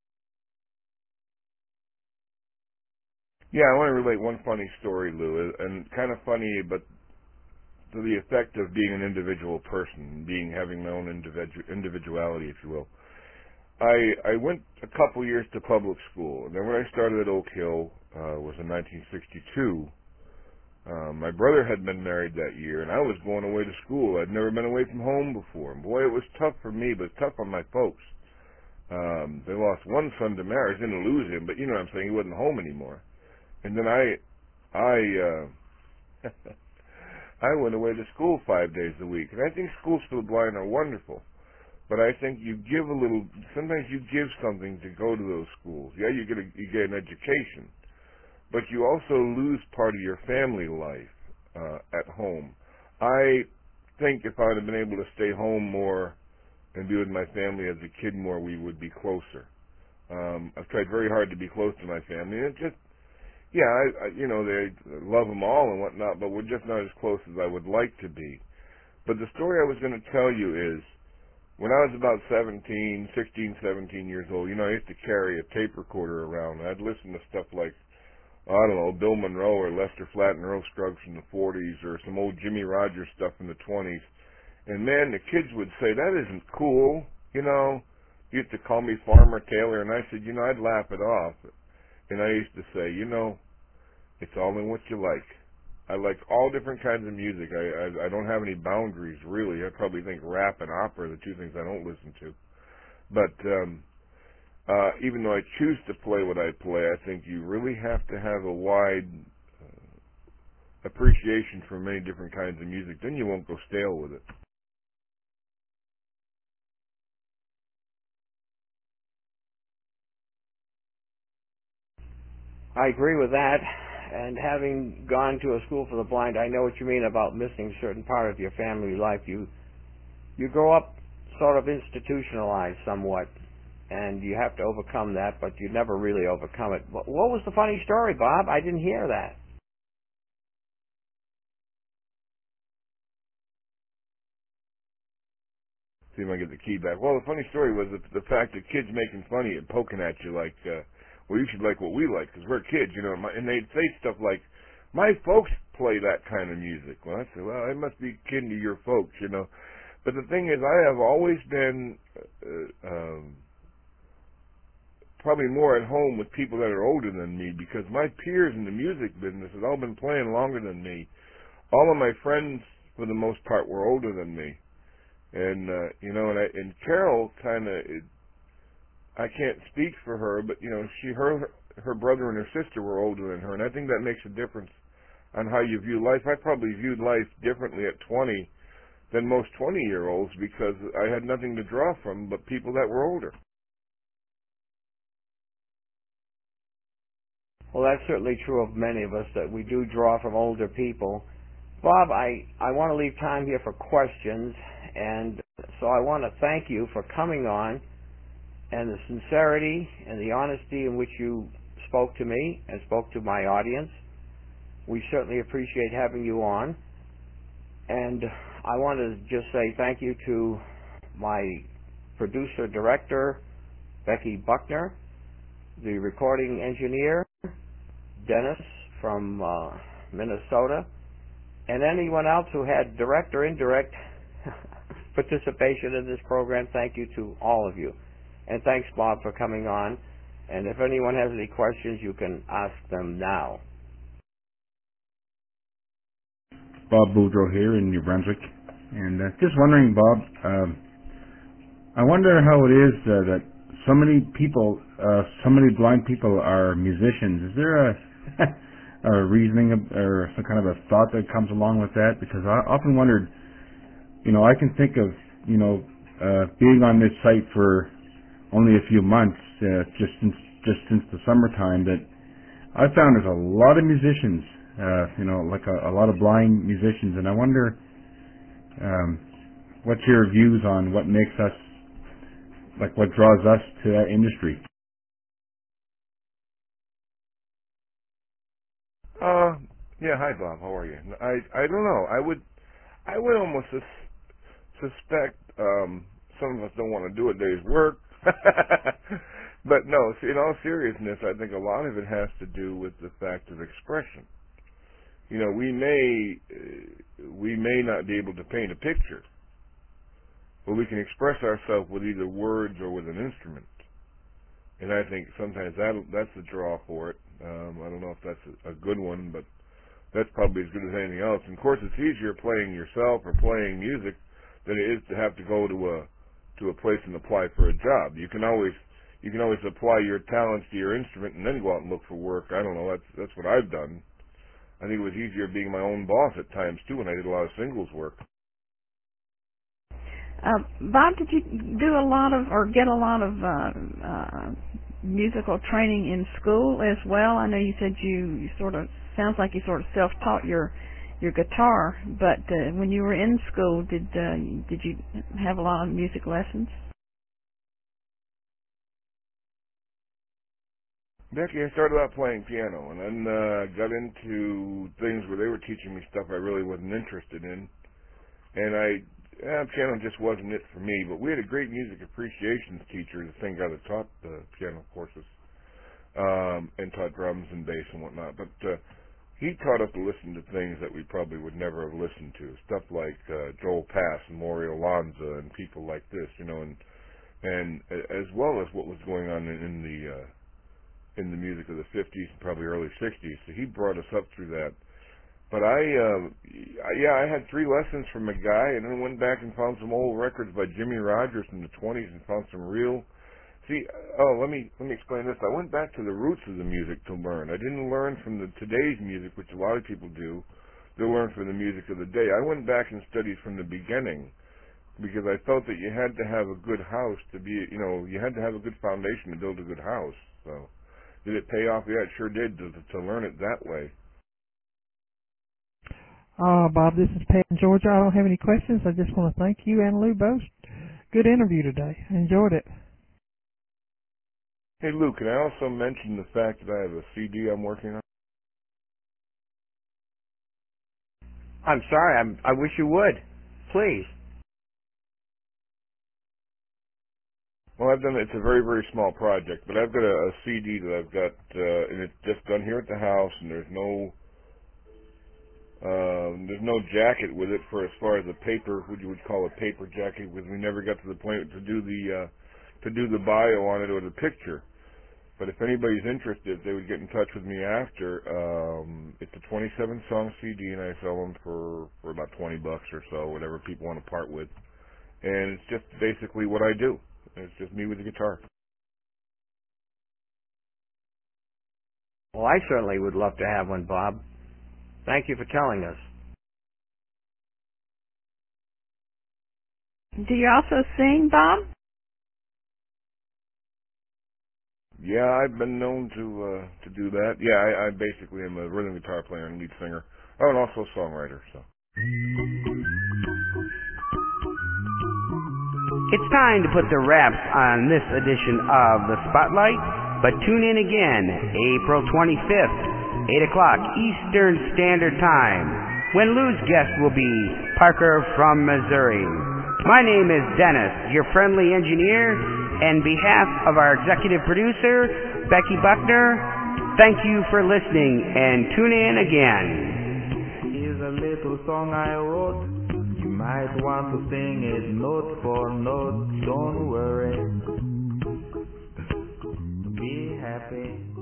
Yeah, I want to relate one funny story, Lou, and kind of funny, but to the effect of being an individual person, being having my own individu- individuality, if you will. I I went a couple years to public school, and then when I started at Oak Hill, uh, was in nineteen sixty-two. Um, my brother had been married that year, and I was going away to school. I'd never been away from home before. And boy, it was tough for me, but tough on my folks. Um, they lost one son to marriage, didn't lose him, but you know what I'm saying, he wasn't home anymore. And then I, I, uh, I went away to school five days a week. And I think schools for the blind are wonderful. But I think you give a little, sometimes you give something to go to those schools. Yeah, you get a, you get an education, but you also lose part of your family life uh, at home. I think if I would have been able to stay home more and be with my family as a kid more, we would be closer. Um, I've tried very hard to be close to my family. And it just, yeah, I, I, you know, they love them all and whatnot, but we're just not as close as I would like to be. But the story I was going to tell you is, when I was about seventeen, sixteen, seventeen years old, you know, I used to carry a tape recorder around. I'd listen to stuff like, I don't know, Bill Monroe or Lester Flatt and Earl Scruggs from the forties or some old Jimmy Rogers stuff from the twenties. And man, the kids would say, that isn't cool, you know. They used to call me Farmer Taylor, and I said, you know, I'd laugh it off. And I used to say, you know, it's all in what you like. I like all different kinds of music. I, I I don't have any boundaries, really. I probably think rap and opera are the two things I don't listen to. But um, uh, even though I choose to play what I play, I think you really have to have a wide uh, appreciation for many different kinds of music. Then you won't go stale with it. I agree with that. And having gone to a school for the blind, I know what you mean about missing a certain part of your family life. You you grow up sort of institutionalized somewhat, and you have to overcome that, but you never really overcome it. What was the funny story, Bob? I didn't hear that. See if I can get the key back. Well, the funny story was the, the fact that kids making fun of you and poking at you like, uh, well, you should like what we like because we're kids, you know. And, my, and they'd say stuff like, my folks play that kind of music. Well, I said, well, I must be kidding to your folks, you know. But the thing is, I have always been uh, um, probably more at home with people that are older than me because my peers in the music business have all been playing longer than me. All of my friends, for the most part, were older than me. And, uh, you know, and, I, and Carol kind of, I can't speak for her, but, you know, she, her, her brother and her sister were older than her, and I think that makes a difference on how you view life. I probably viewed life differently at twenty than most twenty-year-olds because I had nothing to draw from but people that were older. Well, that's certainly true of many of us, that we do draw from older people. Bob, I, I want to leave time here for questions, and so I want to thank you for coming on and the sincerity and the honesty in which you spoke to me and spoke to my audience. We certainly appreciate having you on. And I want to just say thank you to my producer-director, Becky Buckner, the recording engineer, Dennis from uh, Minnesota, and anyone else who had direct or indirect participation in this program. Thank you to all of you. And thanks, Bob, for coming on. And if anyone has any questions, you can ask them now. Bob Boudreau here in New Brunswick. And uh, just wondering, Bob, um, I wonder how it is uh, that so many people, uh, so many blind people are musicians. Is there a, a reasoning or some kind of a thought that comes along with that? Because I often wondered, you know, I can think of, you know, uh, being on this site for only a few months, uh, just since just since the summertime, that I found there's a lot of musicians, uh, you know, like a, a lot of blind musicians, and I wonder um, what's your views on what makes us, like what draws us to that industry? Uh, yeah, hi Bob, how are you? I, I don't know. I would, I would almost sus- suspect um, some of us don't want to do a day's work. But no, in all seriousness, I think a lot of it has to do with the fact of expression. You know, we may uh, we may not be able to paint a picture, but we can express ourselves with either words or with an instrument. And I think sometimes that that's the draw for it. Um, I don't know if that's a, a good one, but that's probably as good as anything else. And of course, it's easier playing yourself or playing music than it is to have to go to a to a place and apply for a job. You can always you can always apply your talents to your instrument and then go out and look for work. I don't know. That's that's what I've done. I think it was easier being my own boss at times too, when I did a lot of singles work. Uh, Bob, did you do a lot of or get a lot of uh, uh, musical training in school as well? I know you said you, you sort of sounds like you sort of self-taught your your guitar. But uh, when you were in school, did uh, did you have a lot of music lessons? Becky, I started out playing piano, and then uh, got into things where they were teaching me stuff I really wasn't interested in. And I, eh, piano just wasn't it for me. But we had a great music appreciations teacher, the same guy that taught the piano courses, um, and taught drums and bass and whatnot. But uh, he taught us to listen to things that we probably would never have listened to, stuff like uh, Joel Pass and Mario Lanza and people like this, you know, and and as well as what was going on in, in the uh, in the music of the fifties and probably early sixties. So he brought us up through that. But I, uh, yeah, I had three lessons from a guy, and then went back and found some old records by Jimmy Rogers in the twenties and found some real. See, oh, let me let me explain this. I went back to the roots of the music to learn. I didn't learn from the today's music, which a lot of people do. They learn from the music of the day. I went back and studied from the beginning because I felt that you had to have a good house to be, you know, you had to have a good foundation to build a good house. So. Did it pay off? Yeah, it sure did to, to learn it that way. Uh, Bob, this is Pat in Georgia. I don't have any questions. I just want to thank you and Lou both. Good interview today. I enjoyed it. Hey, Lou, can I also mention the fact that I have a C D I'm working on? I'm sorry. I'm, I wish you would. Please. Well, I've done. It's a very, very small project, but I've got a, a C D that I've got, uh, and it's just done here at the house, and there's no, uh, there's no jacket with it for as far as a paper, what you would call a paper jacket, because we never got to the point to do the, uh, to do the bio on it or the picture. But if anybody's interested, they would get in touch with me after. Um, it's a twenty-seven song C D, and I sell them for for about twenty bucks or so, whatever people want to part with. And it's just basically what I do. It's just me with the guitar. Well, I certainly would love to have one, Bob. Thank you for telling us. Do you also sing, Bob? Yeah, I've been known to uh, to do that. Yeah, I, I basically am a rhythm guitar player and lead singer. Oh, and also a songwriter. So. It's time to put the wraps on this edition of The Spotlight, but tune in again April twenty-fifth, eight o'clock Eastern Standard Time, when Lou's guest will be Parker from Missouri. My name is Dennis, your friendly engineer, and on behalf of our executive producer, Becky Buckner, thank you for listening, and tune in again. Here's a little song I wrote. You might want to sing it note for note. Don't worry. Be happy.